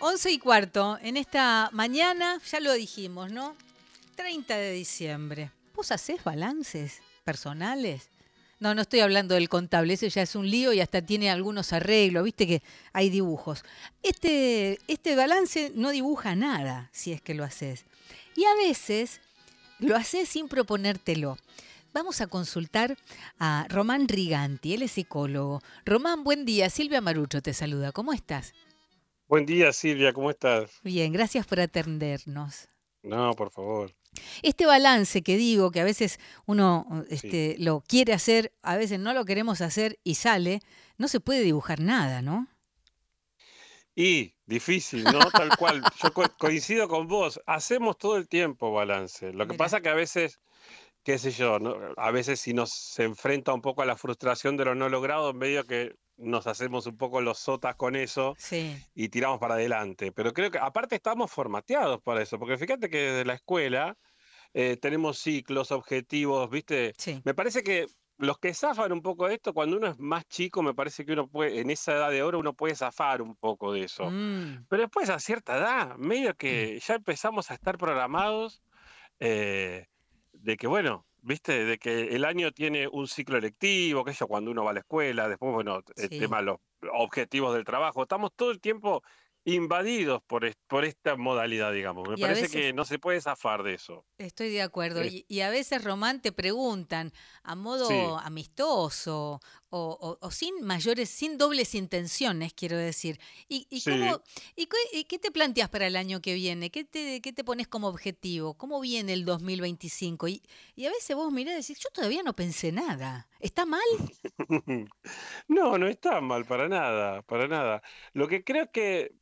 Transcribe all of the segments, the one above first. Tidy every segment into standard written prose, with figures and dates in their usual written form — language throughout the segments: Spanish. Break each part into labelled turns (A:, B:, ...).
A: 11:15, en esta mañana, ya lo dijimos, ¿no? 30 de diciembre. ¿Vos hacés balances personales? No, no estoy hablando del contable, ese ya es un lío y hasta tiene algunos arreglos, viste que hay dibujos. Este balance no dibuja nada, si es que lo haces. Y a veces lo haces sin proponértelo. Vamos a consultar a Román Riganti, él es psicólogo. Román, buen día. Silvia Marucho te saluda. ¿Cómo estás?
B: Buen día, Silvia, ¿cómo estás?
A: Bien, gracias por atendernos.
B: No, por favor.
A: Este balance que digo, que a veces uno
B: Sí.
A: lo quiere hacer, a veces no lo queremos hacer y sale, no se puede dibujar nada, ¿no?
B: Y difícil, ¿no? Tal cual. Yo coincido con vos. Hacemos todo el tiempo balance. Lo que
A: Mira,
B: pasa que a veces, qué sé yo, ¿no? A veces si nos se enfrenta un poco a la frustración de lo no logrado, medio que nos hacemos un poco los sotas con eso
A: sí,
B: y tiramos para adelante. Pero creo que aparte estamos formateados para eso, porque fíjate que desde la escuela tenemos ciclos, objetivos, ¿viste?
A: sí.
B: Me parece que los que zafan un poco de esto, cuando uno es más chico, me parece que uno puede, en esa edad de oro, uno puede zafar un poco de eso.
A: Mm,
B: Pero después, a cierta edad, medio que ya empezamos a estar programados eh, de que, bueno, ¿viste? De que el año tiene un ciclo electivo, que eso cuando uno va a la escuela, después, bueno, el
A: sí.
B: tema de los objetivos del trabajo. Estamos todo el tiempo invadidos por esta modalidad, digamos. Me
A: Y a
B: parece que
A: veces,
B: no se puede zafar de eso.
A: estoy de acuerdo.
B: Eh,
A: Y a veces, Román, te preguntan a
B: Sí,
A: modo amistoso o sin mayores, sin dobles intenciones, quiero decir. ¿Y
B: sí.
A: cómo, y qué te planteas para el año que viene? ¿Qué te pones como objetivo? ¿Cómo viene el 2025? Y a veces vos mirás y decís, yo todavía no pensé nada. ¿Está mal?
B: No, no está mal, para nada, para nada. Lo que creo que,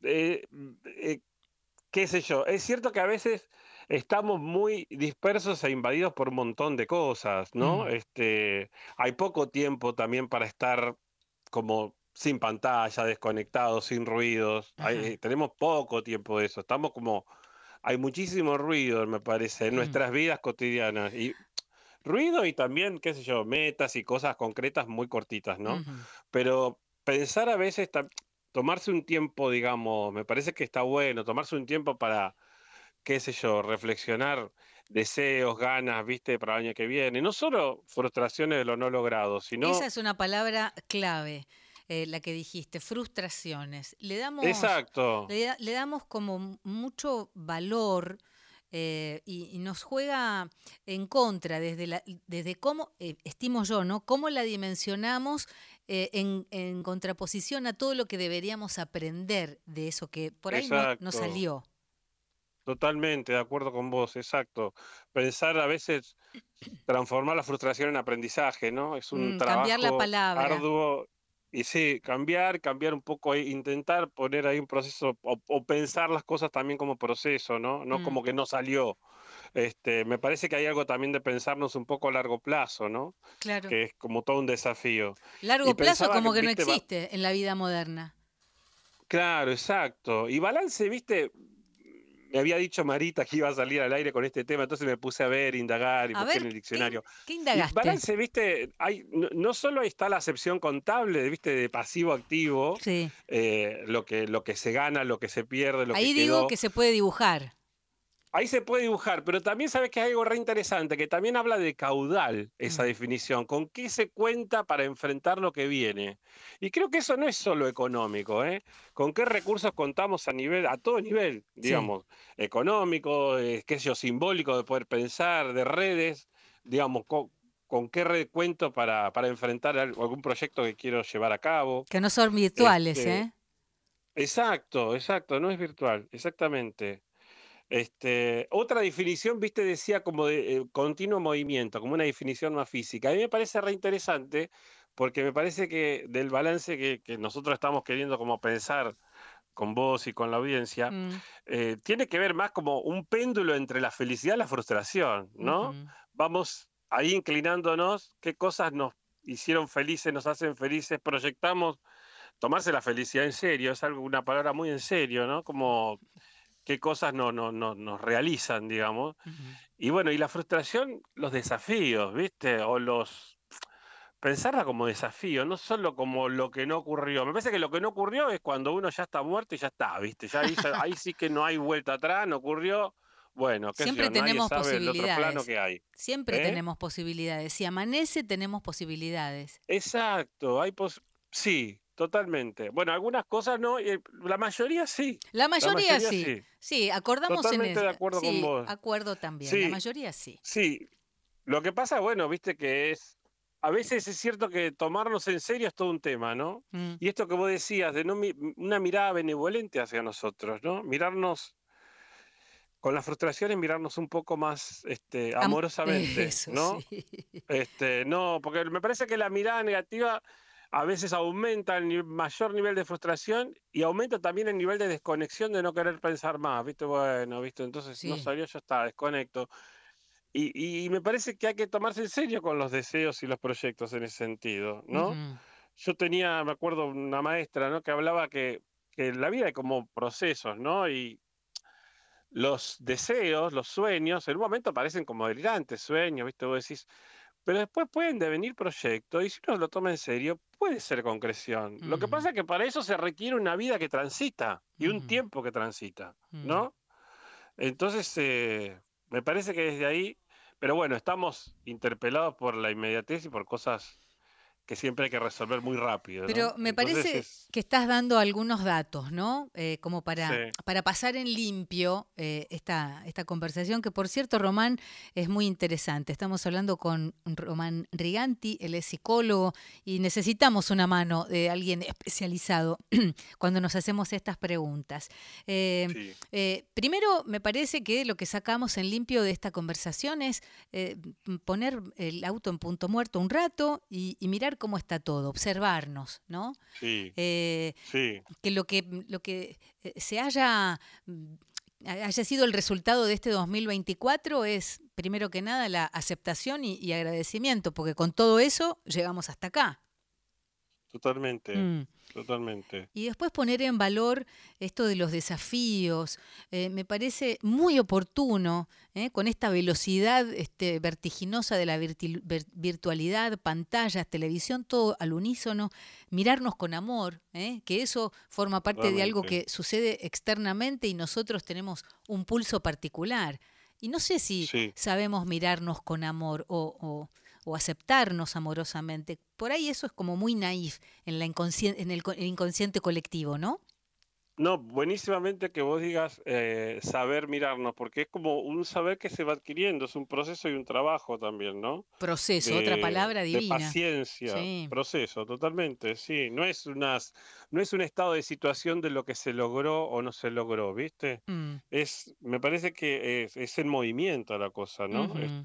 B: qué sé yo, es cierto que a veces estamos muy dispersos e invadidos por un montón de cosas, ¿no?
A: Mm,
B: Hay poco tiempo también para estar como sin pantalla, desconectados, sin ruidos.
A: ajá.
B: Tenemos poco tiempo de eso. Estamos como, hay muchísimo ruido, me parece, en
A: Mm,
B: nuestras vidas cotidianas. Y ruido y también, qué sé yo, metas y cosas concretas muy cortitas, ¿no?
A: ujú.
B: Pero pensar a veces, tomarse un tiempo, digamos, me parece que está bueno, tomarse un tiempo para, qué sé yo, reflexionar deseos, ganas, viste, para el año que viene. No solo frustraciones de lo no logrado,
A: Esa
B: sino...
A: es una palabra clave, la que dijiste, frustraciones.
B: Exacto,
A: Le damos como mucho valor y nos juega en contra desde cómo, estimo yo, ¿no? Cómo la dimensionamos en contraposición a todo lo que deberíamos aprender de eso que por ahí no
B: exacto.
A: salió.
B: Totalmente, de acuerdo con vos, exacto. Pensar a veces transformar la frustración en aprendizaje, ¿no? Es un
A: Cambiar la
B: trabajo
A: palabra.
B: arduo y sí, cambiar un poco, intentar poner ahí un proceso o pensar las cosas también como proceso, ¿no? No
A: Mm,
B: como que no salió. Me parece que hay algo también de pensarnos un poco a largo plazo, ¿no?
A: claro.
B: Que es como todo un desafío. Y
A: Largo plazo
B: pensaba que,
A: como que no
B: viste,
A: existe en la vida moderna.
B: claro, exacto. Y balance, viste, me había dicho Marita que iba a salir al aire con este tema, entonces me puse a ver, indagar y
A: A
B: busqué
A: ver,
B: en el diccionario.
A: qué
B: Y
A: indagaste?
B: balance, viste, no solo está la acepción contable, viste, de pasivo-activo,
A: Sí.
B: lo que se gana, lo que se pierde, lo que
A: Ahí digo
B: quedó.
A: que se puede dibujar.
B: Ahí se puede dibujar, pero también sabes que hay algo re interesante, que también habla de caudal esa
A: Mm,
B: definición, con qué se cuenta para enfrentar lo que viene. Y creo que eso no es solo económico, ¿eh? Con qué recursos contamos a todo nivel,
A: sí.
B: digamos, económico, qué sé yo, simbólico de poder pensar, de redes, digamos, con qué red cuento para enfrentar algún proyecto que quiero llevar a cabo.
A: Que no son virtuales,
B: Este,
A: ¿eh?
B: exacto, exacto, no es virtual, exactamente. Otra definición, viste, decía como de continuo movimiento, como una definición más física. A mí me parece reinteresante porque me parece que del balance que nosotros estamos queriendo como pensar con vos y con la audiencia,
A: Mm,
B: tiene que ver más como un péndulo entre la felicidad y la frustración, ¿no?
A: ujú.
B: Vamos ahí inclinándonos, qué cosas nos hicieron felices, nos hacen felices, proyectamos tomarse la felicidad en serio, es algo, una palabra muy en serio, ¿no? Como qué cosas nos realizan, digamos.
A: Ujú.
B: Y bueno, y la frustración, los desafíos, ¿viste? O los, pensarla como desafío, no solo como lo que no ocurrió. Me parece que lo que no ocurrió es cuando uno ya está muerto y ya está, ¿viste? Ahí sí que no hay vuelta atrás, no ocurrió. Bueno, qué sé
A: Siempre
B: yo, nadie
A: tenemos
B: sabe el otro plano
A: posibilidades.
B: que hay.
A: Siempre
B: ¿Eh?
A: tenemos posibilidades. Si amanece, tenemos posibilidades.
B: Exacto, sí, totalmente. Bueno, algunas cosas no, la mayoría sí.
A: La
B: La
A: mayoría
B: mayoría
A: sí.
B: sí.
A: Sí, acordamos en
B: Totalmente
A: eso.
B: de acuerdo con
A: Sí,
B: vos.
A: acuerdo también. La
B: Sí,
A: mayoría sí.
B: sí. Lo que pasa, bueno, viste que a veces es cierto que tomarnos en serio es todo un tema, ¿no?
A: Mm,
B: Y esto que vos decías, de no una mirada benevolente hacia nosotros, ¿no? Mirarnos con las frustraciones, mirarnos un poco más, amorosamente,
A: eso sí.
B: ¿no? No, porque me parece que la mirada negativa a veces aumenta el mayor nivel de frustración y aumenta también el nivel de desconexión de no querer pensar más, ¿viste? Bueno, ¿viste? Entonces no
A: Sí.
B: salió, ya está, desconecto. Y me parece que hay que tomarse en serio con los deseos y los proyectos en ese sentido, ¿no?
A: Ujú,
B: Yo tenía, me acuerdo, una maestra, ¿no? Que hablaba que la vida hay como procesos, ¿no? Y los deseos, los sueños, en un momento parecen como delirantes sueños, ¿viste? Vos decís, pero después pueden devenir proyectos y si uno lo toma en serio, puede ser concreción. Lo que
A: ujú,
B: pasa es que para eso se requiere una vida que transita y un
A: ujú,
B: tiempo que transita,
A: mm.
B: ¿no? Entonces, me parece que desde ahí, pero bueno, estamos interpelados por la inmediatez y por cosas que siempre hay que resolver muy rápido,
A: Pero
B: ¿no?
A: me
B: Entonces
A: parece que estás dando algunos datos, ¿no? Como
B: sí,
A: para pasar en limpio esta conversación, que por cierto, Román, es muy interesante. Estamos hablando con Román Riganti, él es psicólogo, y necesitamos una mano de alguien especializado cuando nos hacemos estas preguntas. Eh,
B: sí,
A: Primero, me parece que lo que sacamos en limpio de esta conversación es poner el auto en punto muerto un rato y mirar cómo está todo, observarnos, ¿no?
B: sí,
A: Eh,
B: sí,
A: que lo que se haya sido el resultado de este 2024 es, primero que nada, la aceptación y agradecimiento, porque con todo eso llegamos hasta acá.
B: totalmente,
A: Mm.
B: totalmente.
A: Y después poner en valor esto de los desafíos, me parece muy oportuno, con esta velocidad vertiginosa de la virtualidad, pantallas, televisión, todo al unísono, mirarnos con amor, que eso forma parte de algo
B: Totalmente.
A: que sucede externamente y nosotros tenemos un pulso particular. Y no sé si
B: Sí.
A: sabemos mirarnos con amor o aceptarnos amorosamente. Por ahí eso es como muy naif en el inconsciente colectivo, ¿no?
B: No, buenísimamente que vos digas saber mirarnos, porque es como un saber que se va adquiriendo, es un proceso y un trabajo también, ¿no?
A: Proceso, otra palabra
B: De
A: divina.
B: paciencia,
A: Sí.
B: proceso, totalmente, sí. No es un estado de situación de lo que se logró o no se logró, ¿viste?
A: Mm.
B: Me parece que es en movimiento la cosa, ¿no?
A: Ujú.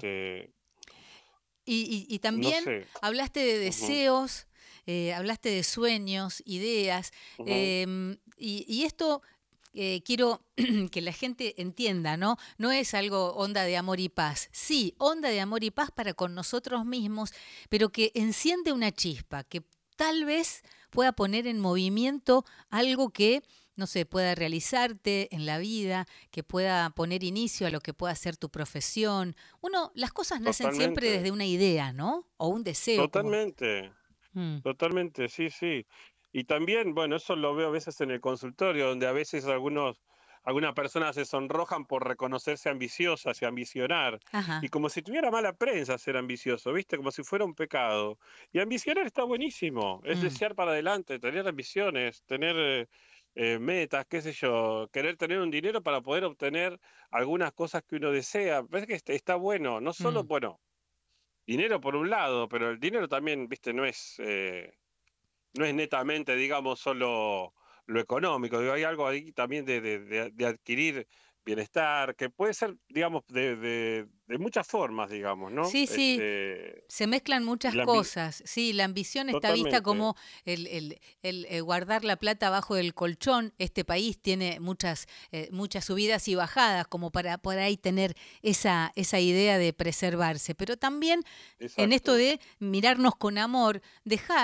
A: Y
B: No
A: también
B: sé.
A: hablaste de
B: Ujú,
A: deseos, hablaste de sueños, ideas,
B: ujú,
A: y esto quiero que la gente entienda, ¿no? No es algo onda de amor y paz. Sí, onda de amor y paz para con nosotros mismos, pero que enciende una chispa, que tal vez pueda poner en movimiento algo que, no sé, pueda realizarte en la vida, que pueda poner inicio a lo que pueda ser tu profesión. Las cosas nacen siempre
B: totalmente,
A: desde una idea, ¿no? O un deseo, como...
B: totalmente.
A: Mm,
B: Totalmente, sí, sí. Y también, bueno, eso lo veo a veces en el consultorio, donde a veces algunas personas se sonrojan por reconocerse ambiciosas y ambicionar, y
A: ajá.
B: como si tuviera mala prensa ser ambicioso, ¿viste? Como si fuera un pecado. Y ambicionar está buenísimo, es
A: Mm,
B: desear para adelante, tener ambiciones, tener metas, qué sé yo, querer tener un dinero para poder obtener algunas cosas que uno desea. Parece que está bueno, no solo,
A: mm.
B: bueno, dinero por un lado, pero el dinero también, ¿viste? No es netamente, digamos, solo lo económico. Digo, hay algo ahí también de adquirir bienestar, que puede ser, digamos, de muchas formas, digamos, ¿no?
A: Sí, sí, se mezclan
B: Y
A: muchas
B: la
A: cosas. Sí, la ambición está vista
B: totalmente,
A: como el guardar la plata bajo del colchón. Este país tiene muchas subidas y bajadas, como para por ahí tener esa idea de preservarse. Pero también en esto
B: exacto.
A: de mirarnos con amor, dejar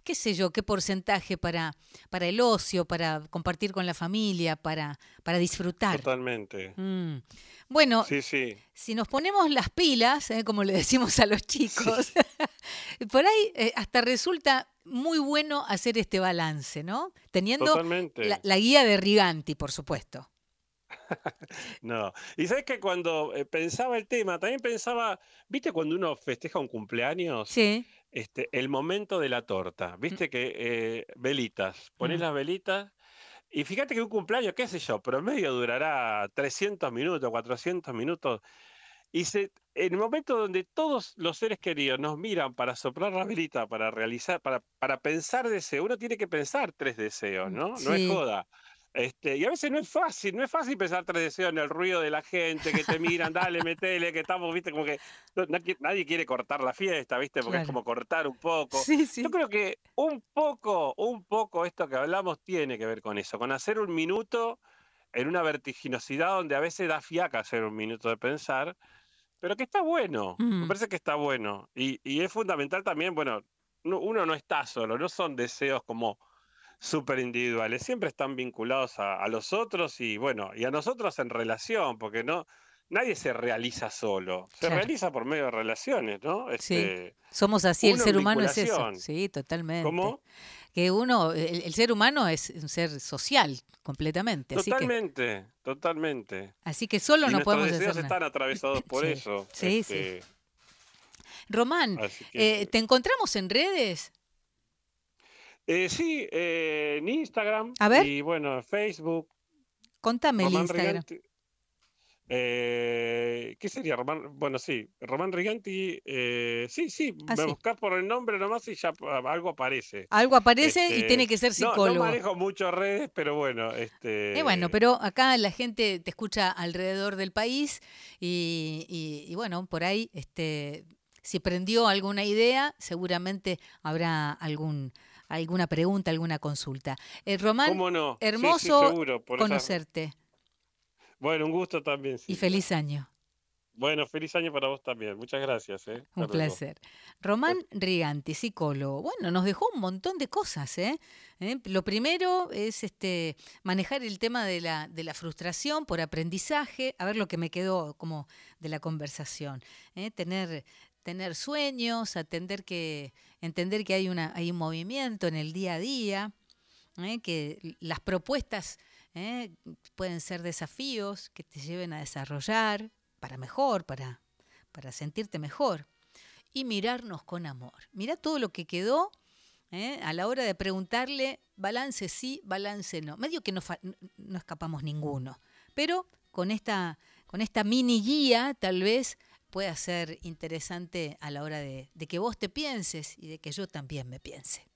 A: qué sé yo, qué porcentaje para el ocio, para compartir con la familia, para disfrutar.
B: Totalmente.
A: Mm. Bueno,
B: Sí, sí.
A: si nos ponemos las pilas, como le decimos a los
B: Sí,
A: chicos, por ahí hasta resulta muy bueno hacer este balance, ¿no? Teniendo
B: totalmente.
A: la guía de Riganti, por supuesto.
B: No. Y sabes que cuando pensaba el tema, también pensaba, ¿viste cuando uno festeja un cumpleaños?
A: Sí.
B: El momento de la torta,
A: Mm,
B: viste que velitas, pones
A: mm.
B: las velitas y fíjate que un cumpleaños, qué sé yo, promedio durará 300 minutos, 400 minutos. En el momento donde todos los seres queridos nos miran para soplar la velita, para realizar, para pensar deseos, uno tiene que pensar 3 deseos, ¿no? No es
A: Sí,
B: joda. Y a veces no es fácil pensar 3 deseos en el ruido de la gente que te miran, dale, metele, que estamos, viste, como que nadie quiere cortar la fiesta, viste, porque es
A: claro.
B: como cortar un poco.
A: Sí,
B: Yo
A: sí.
B: creo que un poco esto que hablamos tiene que ver con eso, con hacer un minuto en una vertiginosidad donde a veces da fiaca hacer un minuto de pensar, pero que está bueno, me
A: Mm,
B: parece que está bueno. Y es fundamental también, bueno, uno no está solo, no son deseos como súper individuales, siempre están vinculados a los otros y bueno, y a nosotros en relación, porque nadie se realiza solo, se
A: claro,
B: realiza por medio de relaciones, ¿no?
A: sí. Somos así, el
B: Uno en
A: ser humano es eso.
B: vinculación.
A: Sí, totalmente.
B: ¿Cómo?
A: Que uno, el ser humano es un ser social, completamente.
B: Totalmente, totalmente.
A: Así que solo
B: Y
A: no
B: nuestros
A: podemos hacer
B: deseos
A: nada.
B: están atravesados por
A: Sí,
B: eso.
A: sí, sí. Román,
B: Así que eso.
A: ¿te encontramos en redes?
B: Sí, en Instagram
A: A ver,
B: y bueno, en Facebook,
A: contame el
B: Román
A: Instagram.
B: Riganti. ¿Qué sería Román? Bueno, sí, Román Riganti. Sí, sí,
A: Ah,
B: me
A: sí.
B: buscas por el nombre nomás y ya algo aparece.
A: Algo aparece y tiene que ser
B: No
A: psicólogo.
B: manejo muchas redes, pero bueno,
A: Bueno, pero acá la gente te escucha alrededor del país y bueno, por ahí, si prendió alguna idea, seguramente habrá alguna pregunta, alguna consulta. Román,
B: ¿cómo no? Sí, sí,
A: hermoso
B: seguro, por esas.
A: conocerte
B: Bueno, un gusto también,
A: y
B: Silvia.
A: feliz año.
B: Bueno, feliz año para vos también. Muchas gracias, ¿eh?
A: Un
B: Hasta luego.
A: placer. Román Riganti, psicólogo. Bueno, nos dejó un montón de cosas, ¿eh? Lo primero es manejar el tema de la frustración por aprendizaje, a ver lo que me quedó como de la conversación. Tener sueños, entender que hay un movimiento en el día a día, que las propuestas pueden ser desafíos que te lleven a desarrollar para mejor, para sentirte mejor y mirarnos con amor. Mirá todo lo que quedó a la hora de preguntarle balance sí, balance no. Medio que no escapamos ninguno, pero con esta mini guía tal vez pueda ser interesante a la hora de que vos te pienses y de que yo también me piense.